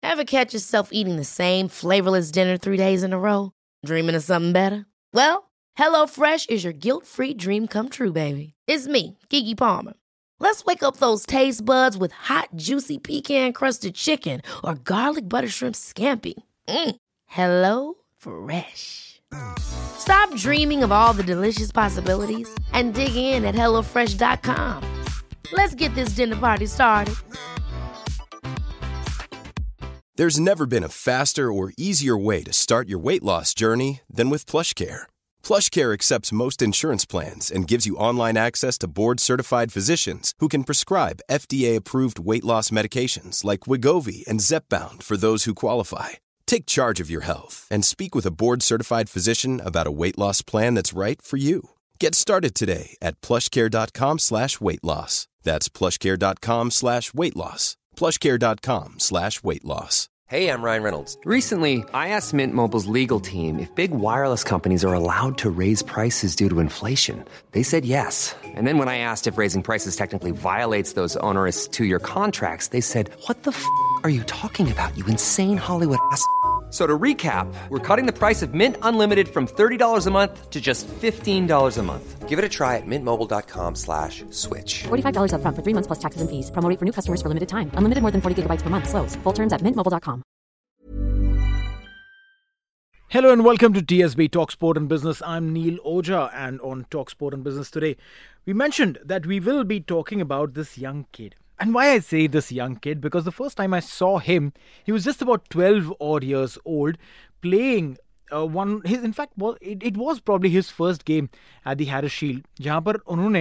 Ever catch yourself eating the same flavorless dinner 3 days in a row? Dreaming of something better? Well, HelloFresh is your guilt-free dream come true, baby. It's me, Keke Palmer. Let's wake up those taste buds with hot, juicy pecan-crusted chicken or garlic butter shrimp scampi. Hello Fresh. Stop dreaming of all the delicious possibilities and dig in at HelloFresh.com. Let's get this dinner party started. There's never been a faster or easier way to start your weight loss journey than with PlushCare. PlushCare accepts most insurance plans and gives you online access to board-certified physicians who can prescribe FDA-approved weight loss medications like Wegovy and Zepbound for those who qualify. Take charge of your health and speak with a board-certified physician about a weight loss plan that's right for you. Get started today at plushcare.com/weightloss. That's plushcare.com/weightloss. plushcare.com/weightloss. Hey, I'm Ryan Reynolds. Recently, I asked Mint Mobile's legal team if big wireless companies are allowed to raise prices due to inflation. They said yes. And then when I asked if raising prices technically violates those onerous 2-year contracts, they said, "What the are you talking about, you insane Hollywood ass?" So to recap, we're cutting the price of Mint Unlimited from $30 a month to just $15 a month. Give it a try at mintmobile.com/switch. $45 up front for 3 months plus taxes and fees. Promo rate for new customers for limited time. Unlimited more than 40 gigabytes per month. Slows full terms at mintmobile.com. Hello and welcome to TSB Talk Sport and Business. I'm Neil Oja, and on Talk Sport and Business today, we mentioned that we will be talking about this young kid. And why I say this young kid, because the first time I saw him, he was just about 12 odd years old, playing it was probably his first game at the Harris Shield, जहाँ पर उन्होंने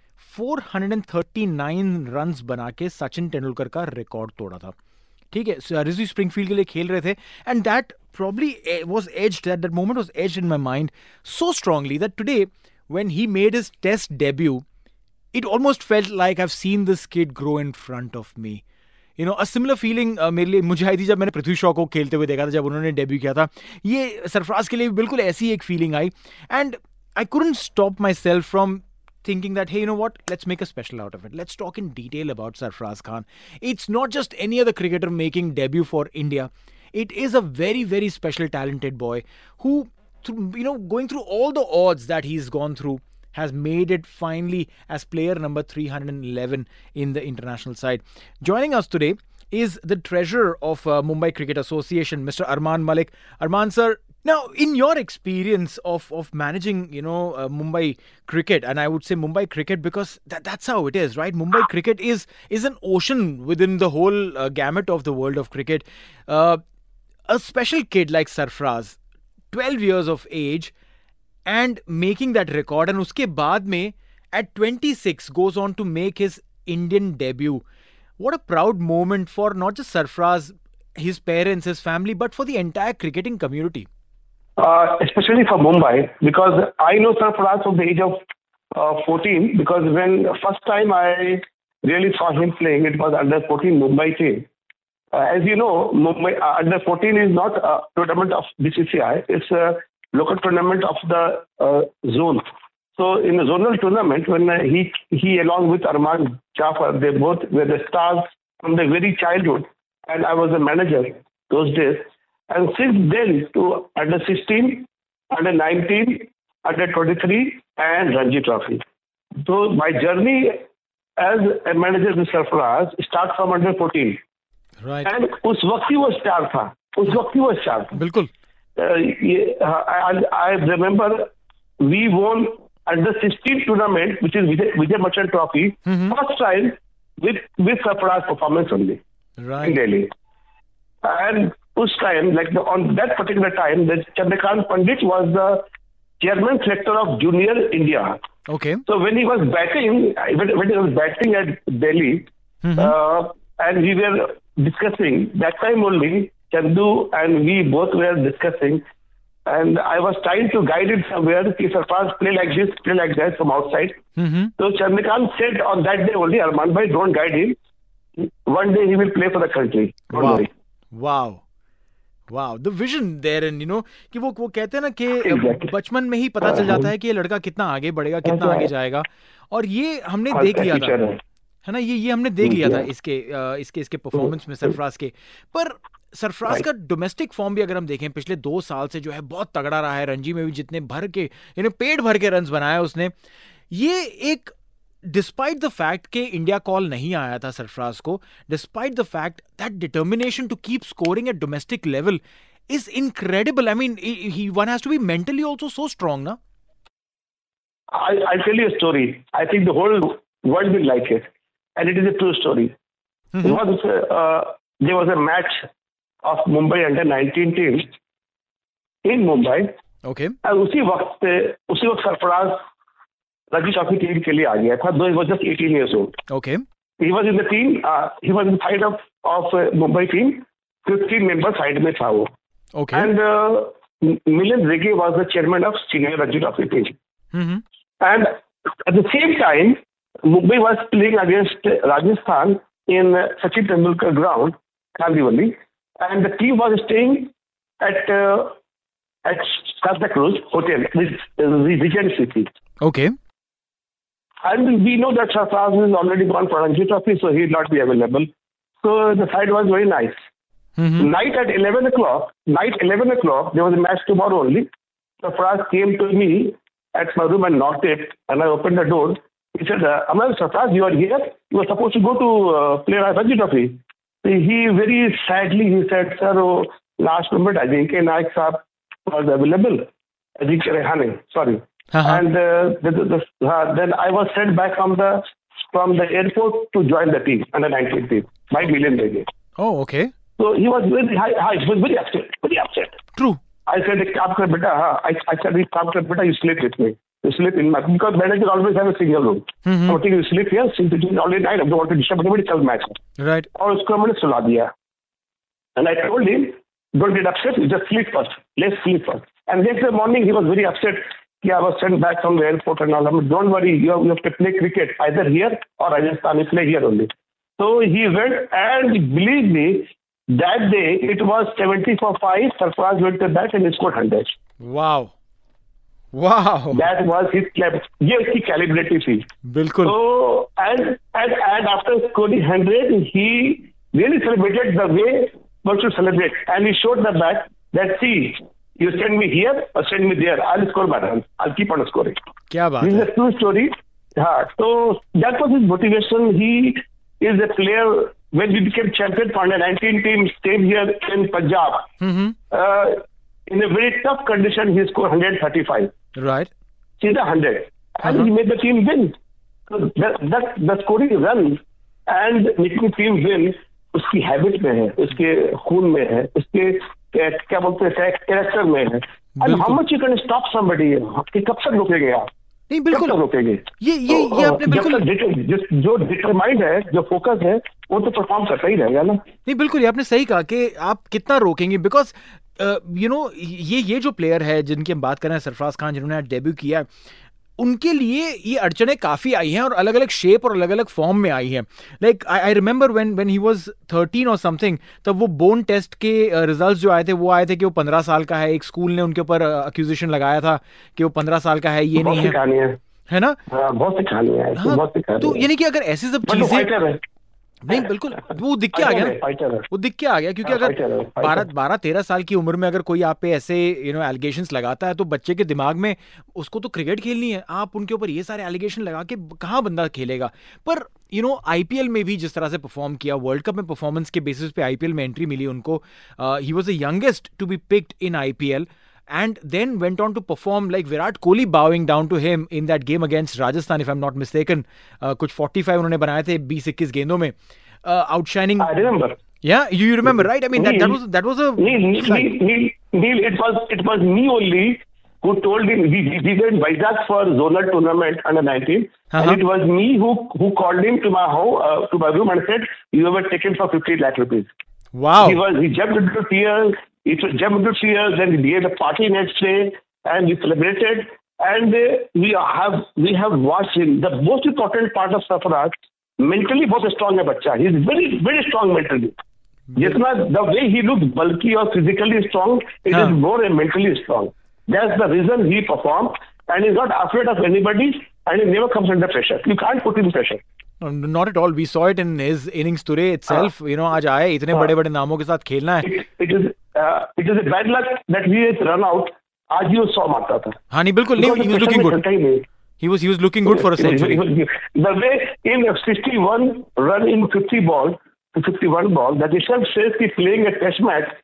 439 runs बना के सचिन तेंदुलकर का record तोड़ा था. ठीक है, रिजवी स्प्रिंगफील्ड के लिए खेल रहे थे, and that probably was edged, that moment was edged in my mind so strongly that today when he made his test debut, it almost felt like I've seen this kid grow in front of me. You know, a similar feeling मेरे लिए मुझे आई थी जब मैंने पृथ्वी शॉ को खेलते हुए देखा था, जब उन्होंने डेब्यू किया था. ये सरफराज के लिए भी बिल्कुल ऐसी एक फीलिंग आई, and I couldn't stop myself from thinking that, hey, you know what, let's make a special out of it. Let's talk in detail about Sarfaraz Khan. It's not just any other cricketer making debut for India. It is a very, very special, talented boy who, going through all the odds that he's gone through, has made it finally as player number 311 in the international side. Joining us today is the treasurer of Mumbai Cricket Association, Mr. Arman Malik. Arman sir, now in your experience of managing, Mumbai cricket, and I would say Mumbai cricket because that's how it is, right? Mumbai cricket is an ocean within the whole gamut of the world of cricket. A special kid like Sarfaraz, 12 years of age, and making that record, and uske baad mein at 26 goes on to make his Indian debut. What a proud moment for not just Sarfaraz, his parents, his family, but for the entire cricketing community. Especially for Mumbai, because I know Sarfaraz from the age of 14, because when first time I really saw him playing, it was under 14 Mumbai team. As you know, Mumbai under 14 is not a tournament of BCCI, it's a local tournament of the zone. So in the zonal tournament, when he along with Arman Jafar, they both were the stars from the very childhood, and I was the manager those days. And since then to under 16, under 19, under 23, and Ranji Trophy. So my journey as a manager with Sarfaraz start from under 14. Right. And उस वक्त ही वो star था. बिल्कुल. I remember we won under 16 tournament, which is Vijay Merchant Trophy, first time with Sarfaraz performance only in Delhi. And उस time, on that particular time, that Chandrakant Pandit was the chairman selector of Junior India. Okay. So when he was batting, at Delhi, and we were discussing that time only, Chandu and we both were discussing, and I was trying to guide it somewhere. If Sarfaraz play like this, play like that from outside. So Chandrakant said on that day only, Arman bhai, don't guide him. One day he will play for the country. Don't worry. Wow, the vision there, and कि वो कहते हैं ना कि बचपन में ही पता चल जाता है कि ये लड़का कितना आगे बढ़ेगा, कितना आगे जाएगा, और ये हमने देख लिया था, है ना, ये हमने देख लिया था इसके परफॉर्मेंस में, सरफराज के. पर सरफराज का डोमेस्टिक फॉर्म भी अगर हम देखें पिछले 2 साल से जो है बहुत तगड़ा रहा है. रणजी में भी जितने भर के पेट भर के रन्स बनाए उसने. ये एक डिस्पाइट द फैक्ट कि इंडिया कॉल नहीं आया था सरफराज को, despite the fact that determination to keep scoring at domestic level is incredible. I mean, one has to be mentally also so strong, na? I'll tell you a story. I think the whole world will like it. And it is a true story. There was a match of Mumbai under-19 team in Mumbai. Okay. And उसी वक्त Sarfaraz Ranji trophy team के लिए आ गया था. Though he was just 18 years old. Okay. He was in the team. He was in the side of Mumbai team. 15 member side में था वो. Okay. And Milind Rege was the chairman of senior Ranji Trophy team. And at the same time, Mumbai was playing against Rajasthan in Sachin Tendulkar ground, Kandivali, and the team was staying at Santa Cruz Hotel, the Regent City. Okay. And we know that Sarfraz is already gone for Ranji Trophy, so he will not be available. So the side was very nice. Night at 11 o'clock, there was a match tomorrow only. Sarfraz came to me at my room and knocked it, and I opened the door. He said, Amar, Sarfraz, you are here? You were supposed to go to play Ranji Trophy. He very sadly, he said, sir, last moment Ajinkya Naik Saab was available. Ajinkya Rehane, sorry. And then I was sent back from the airport to join the team, under 19 team, by Milind Rege. Oh, okay. So he was very he was very upset. True. I said, I said, you sleep with me. You sleep in my, because manager always have a single room. So I think you sleep here, since it is already night, I don't want to disturb anybody, tell match. Right. और उसको मैंने सुला दिया. And I told him, don't get upset, you just sleep first. Let's sleep first. And next morning he was very upset. I was sent back from the airport and all. I mean, don't worry, you have to play cricket either here or Rajasthan. You play here only. So he went, and believe me, that day it was 70 for 5. Sarfraz went to bat and he scored 100. Wow. That was his ये उसकी calibrity थी. बिल्कुल. So and after scoring 100, he really celebrated the way one should celebrate, and he showed the bat that see, you send me here or send me there, I'll score my runs. I'll keep on scoring. क्या बात This है? is a true story. So that was his motivation. He is a player. When we became champion for under 19 team, came here in Punjab. In a very tough condition, he scored 135. Right. See the 100. And he made the team win. So the scoring run and making team win, उसकी habit में है, उसके खून में है, उसके क्या बोलते हैं character में है. And how much you can stop somebody? कि कब तक रोकेंगे आप? नहीं बिल्कुल रोकेंगे. ये आपने बिल्कुल जो डिटरमाइंड है, जो फोकस है, वो तो परफॉर्म करता ही रहेगा ना. नहीं बिल्कुल, ये आपने सही कहा कि आप कितना रोकेंगे, बिकॉज ये जो प्लेयर है जिनकी हम बात कर रहे हैं, सरफराज खान, जिन्होंने आज डेब्यू किया, उनके लिए ये अड़चने काफी आई हैं और अलग अलग शेप और अलग अलग फॉर्म में आई हैं. Like I remember when he was 13 और समथिंग, तब वो बोन टेस्ट के रिजल्ट्स जो आए थे वो आए थे कि वो 15 साल का है. एक स्कूल ने उनके ऊपर अक्यूजेशन लगाया था कि वो 15 साल का है, ये नहीं है ना. बहुत सी कहानी है. बहुत सी कहानी. तो यानी कि अगर ऐसी सब चीजें नहीं बिल्कुल वो दिख के आ गया ना, वो दिख के आ गया, क्योंकि अगर 12-13 साल की उम्र में अगर कोई आप पे ऐसे एलिगेशंस लगाता है तो बच्चे के दिमाग में उसको तो क्रिकेट खेलनी है, आप उनके ऊपर ये सारे एलिगेशन लगा के कहाँ बंदा खेलेगा. पर आईपीएल में भी जिस तरह से परफॉर्म किया, वर्ल्ड कप में परफॉर्मेंस के बेसिस पे आईपीएल में एंट्री मिली उनको. He was the youngest to be picked in IPL and then went on to perform like Virat Kohli bowing down to him in that game against Rajasthan, if I'm not mistaken. कुछ 45 उन्होंने बनाए थे 20-21 गेंदों में. Outshining. I remember. Yeah, you remember, right? I mean, that was a... Neil, it was me only who told him, we were in Vizag for zonal tournament under 19, and it was me who called him to my home, to my room and said, you were taken for 50 lakh rupees. Wow. He jumped into tears. Then we gave a party next day, and we celebrated. And we have watched him. The most important part of Sarfraz, mentally बहुत strong है बच्चा. He is very very strong mentally. जितना the way he looks bulky or physically strong, it is more mentally strong. That's the reason he performs, and he's not afraid of anybody, and he never comes under pressure. You can't put him pressure. Not at all. We saw it in his innings today itself. आज आए इतने बड़े-बड़े नामों के साथ खेलना है. It is a bad luck that he has run out. आज ही वो 100 मारता था. हाँ नहीं बिल्कुल नहीं. He was looking good. He was looking good for a century. The way in 61 run in 50 ball to 51 ball, that itself says he's playing a test match.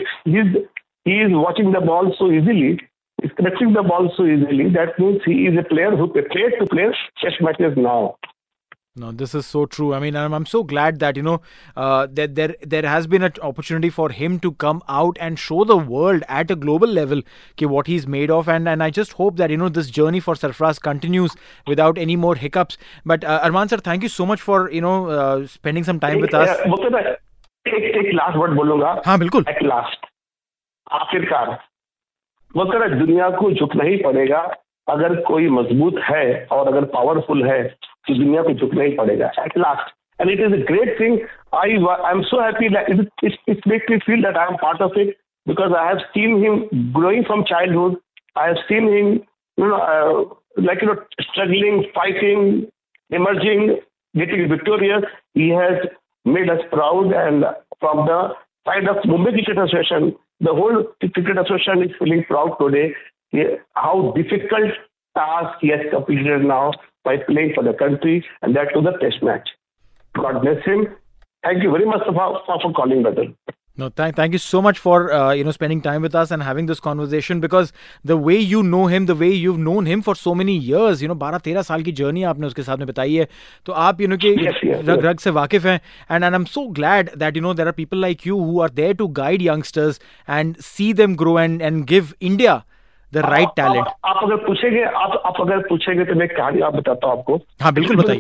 He is watching the ball so easily. He's connecting the ball so easily. That means he is a player who prepared to play test matches now. No, this is so true. I mean, I'm so glad that that there has been an opportunity for him to come out and show the world at a global level what he's made of, and I just hope that this journey for Sarfaraz continues without any more hiccups. But Arman sir, thank you so much for spending some time with us. एक last word बोलूंगा. हाँ बिल्कुल. At last, आखिरकार वो दुनिया को झुकना ही पड़ेगा. अगर कोई मजबूत है और अगर पावरफुल है तो दुनिया को झुकना ही पड़ेगा. At last, and it is a great thing. I'm so happy that it makes me feel that I am part of it, because I have seen him growing from childhood. I have seen him, struggling, fighting, emerging, getting victorious. He has made us proud, and from the side of Mumbai Cricket Association, the whole Cricket Association is feeling proud today. How difficult task he has completed now by playing for the country, and that to the test match. God bless him. Thank you very much for calling, brother. No, thank you so much for spending time with us and having this conversation, because the way you know him, the way you've known him for so many years, 12-13 साल की journey आपने उसके साथ में बताई है, तो आप के रग से वाकिफ हैं, and I'm so glad that there are people like you who are there to guide youngsters and see them grow and give India the right talent. आप अगर पूछेंगे तो मैं कहानी आप बताता हूँ आपको. हाँ बिल्कुल बताइए.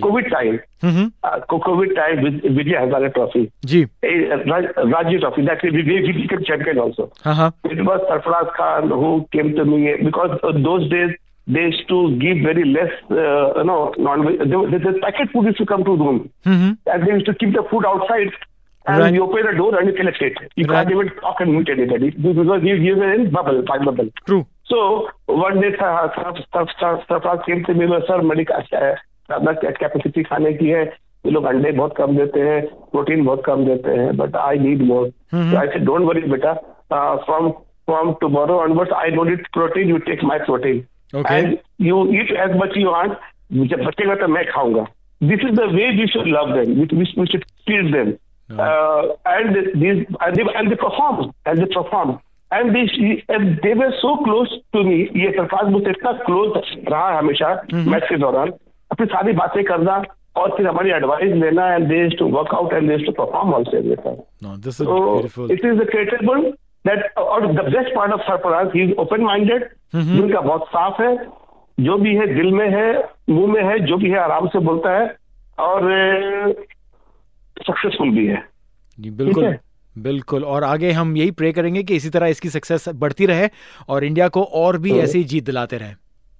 Covid time Vijay Hazare trophy ji, Ranji Trophy, that we became champion also. It was Sarfaraz Khan who came to me, because those days they used to give very less, non-veg. The packet food used to come to room, and they used to keep the food outside. And you open the door and you collect it. You can't even talk and meet anybody, because you were in bubble. True. So one day Sarfaraz came to me, sir, मेरी capacity खाने की है, ये लोग अंडे बहुत कम देते हैं, प्रोटीन बहुत कम देते हैं, but I need more. So I said, don't worry, beta. From tomorrow onwards, I don't eat protein. You take my protein. Okay. And you eat as much you want. जब बचेगा तो मैं खाऊंगा. This is the way we should love them. We should feed them. And they perform. And they were so close to me. ये सरफराज मुझसे इतना close रहा हमेशा मैच के दौरान. अपनी सारी बातें करना और फिर हमारी एडवाइस लेना, and they used to work out and they used to perform also every time. No, this is beautiful. It is incredible that, or the best part of Sarfaraz, he is open-minded. दिल का बहुत साफ है, जो भी है दिल में है, मुंह में है, जो भी है आराम से बोलता है, और सक्सेसफुल भी है. बिल्कुल बिल्कुल. और आगे हम यही प्रे करेंगे कि इसी तरह इसकी सक्सेस बढ़ती रहे और इंडिया को और भी ऐसी जीत दिलाते रहे.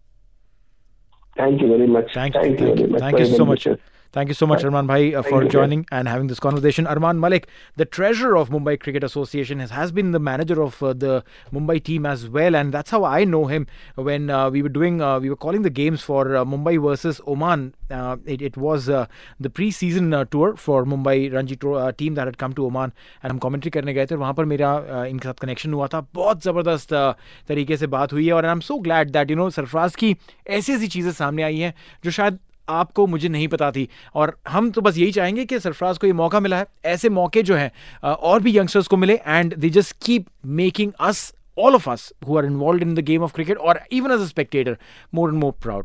Thank you very much. Thank you so much. Thank you so much, Arman Bhai, for joining and having this conversation. Arman Malik, the treasurer of Mumbai Cricket Association, has been the manager of the Mumbai team as well, and that's how I know him. When we were calling the games for Mumbai versus Oman. It was the pre-season tour for Mumbai Ranji team that had come to Oman, and हम commentary करने गए थे. वहाँ पर मेरा इनके साथ connection हुआ था. बहुत ज़बरदस्त तरीके से बात हुई है, और I'm so glad that Sarfaraz की ऐसी चीज़ें सामने आई हैं जो शायद आपको मुझे नहीं पता थी. और हम तो बस यही चाहेंगे कि सरफराज को ये मौका मिला है, ऐसे मौके जो हैं और भी यंगस्टर्स को मिले, and they just keep making us, all of us who are involved in the game of cricket, or even as a spectator, more and more proud.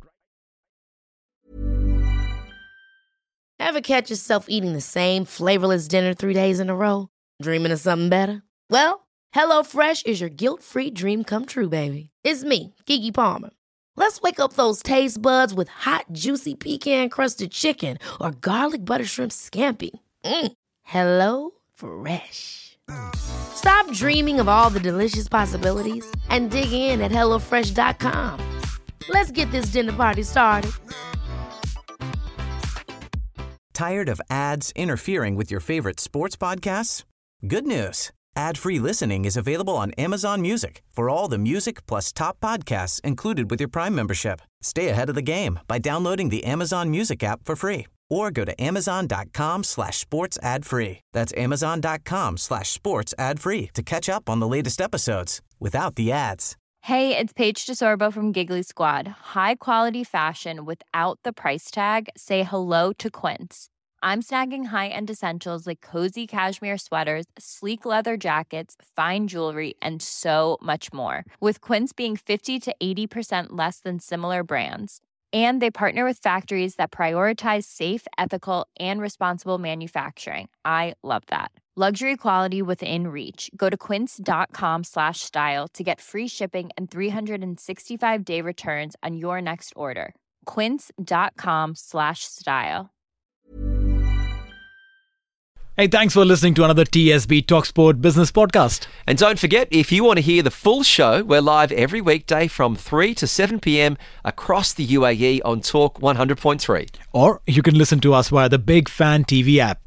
Ever catch yourself eating the same flavorless dinner 3 days in a row? Dreaming of something better? Well, HelloFresh is your guilt-free dream come true, baby. It's me, Keke Palmer. Let's wake up those taste buds with hot, juicy pecan-crusted chicken or garlic butter shrimp scampi. Hello Fresh. Stop dreaming of all the delicious possibilities and dig in at HelloFresh.com. Let's get this dinner party started. Tired of ads interfering with your favorite sports podcasts? Good news. Ad-free listening is available on Amazon Music for all the music plus top podcasts included with your Prime membership. Stay ahead of the game by downloading the Amazon Music app for free or go to amazon.com/sports ad free. That's amazon.com/sports ad free to catch up on the latest episodes without the ads. Hey, it's Paige DeSorbo from Giggly Squad. High quality fashion without the price tag. Say hello to Quince. I'm snagging high-end essentials like cozy cashmere sweaters, sleek leather jackets, fine jewelry, and so much more. With Quince being 50 to 80% less than similar brands. And they partner with factories that prioritize safe, ethical, and responsible manufacturing. I love that. Luxury quality within reach. Go to quince.com/style to get free shipping and 365-day returns on your next order. Quince.com/style. Hey, thanks for listening to another TSB Talksport Business Podcast. And don't forget, if you want to hear the full show, we're live every weekday from 3 to 7 p.m. across the UAE on Talk 100.3. Or you can listen to us via the Big Fan TV app.